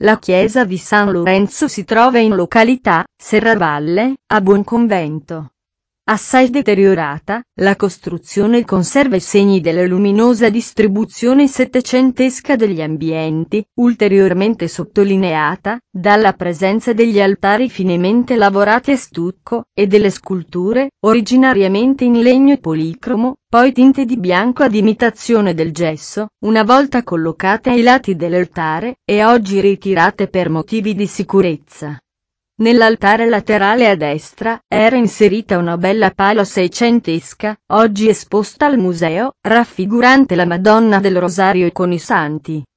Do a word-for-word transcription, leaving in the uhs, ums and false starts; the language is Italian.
La chiesa di San Lorenzo si trova in località Serravalle, a Buonconvento. Assai deteriorata, la costruzione conserva i segni della luminosa distribuzione settecentesca degli ambienti, ulteriormente sottolineata dalla presenza degli altari finemente lavorati a stucco, e delle sculture, originariamente in legno e policromo, poi tinte di bianco ad imitazione del gesso, una volta collocate ai lati dell'altare, e oggi ritirate per motivi di sicurezza. Nell'altare laterale a destra era inserita una bella pala seicentesca, oggi esposta al museo, raffigurante la Madonna del Rosario con i santi.